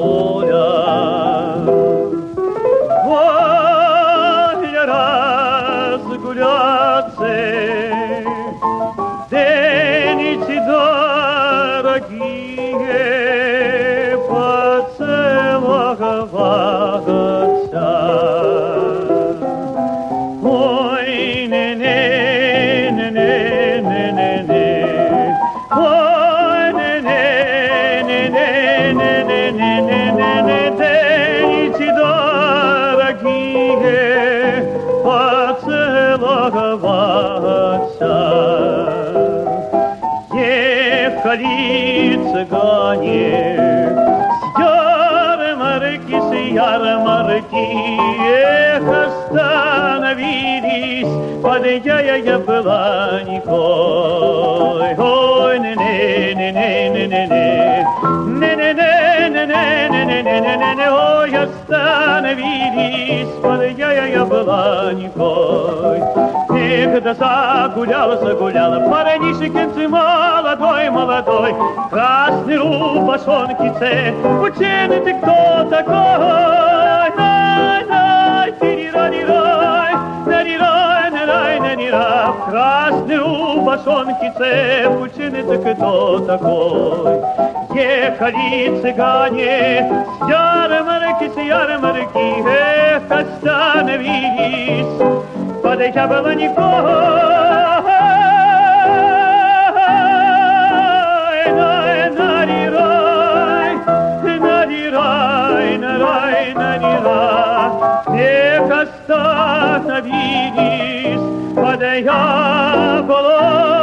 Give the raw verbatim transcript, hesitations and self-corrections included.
воля. Воля разгуляться, деньги дорогие, поцеловаться. Ой, не-не-не-не-не-не-не, ой, не-не-не-не-не-не-не-не, деньги дорогие, поцеловаться. Ехали цыгане с ярмарки, с ярмарки, эх, остановились под яблоникой. Ой, не-не-не-не-не-не-не, не-не-не-не-не-не-не-не-не, ой, остановились под яблоникой. Эх, да загуляла, загуляла, парнишек молодой, молодой, красный рубашонкице, ученый ты кто такой? Най-най, тири-ра-ри-рай, на-ри-рай, на-рай, на-ри-ра, в красной рубашонкице, ученый ты кто такой? Ехали цыгане с ярмарки, с ярмарки, эх, остановились под яблоникой. На-ри-рай, на-ри-рай, на-рай, на-ри-рай, эх, остановились под яблоникой.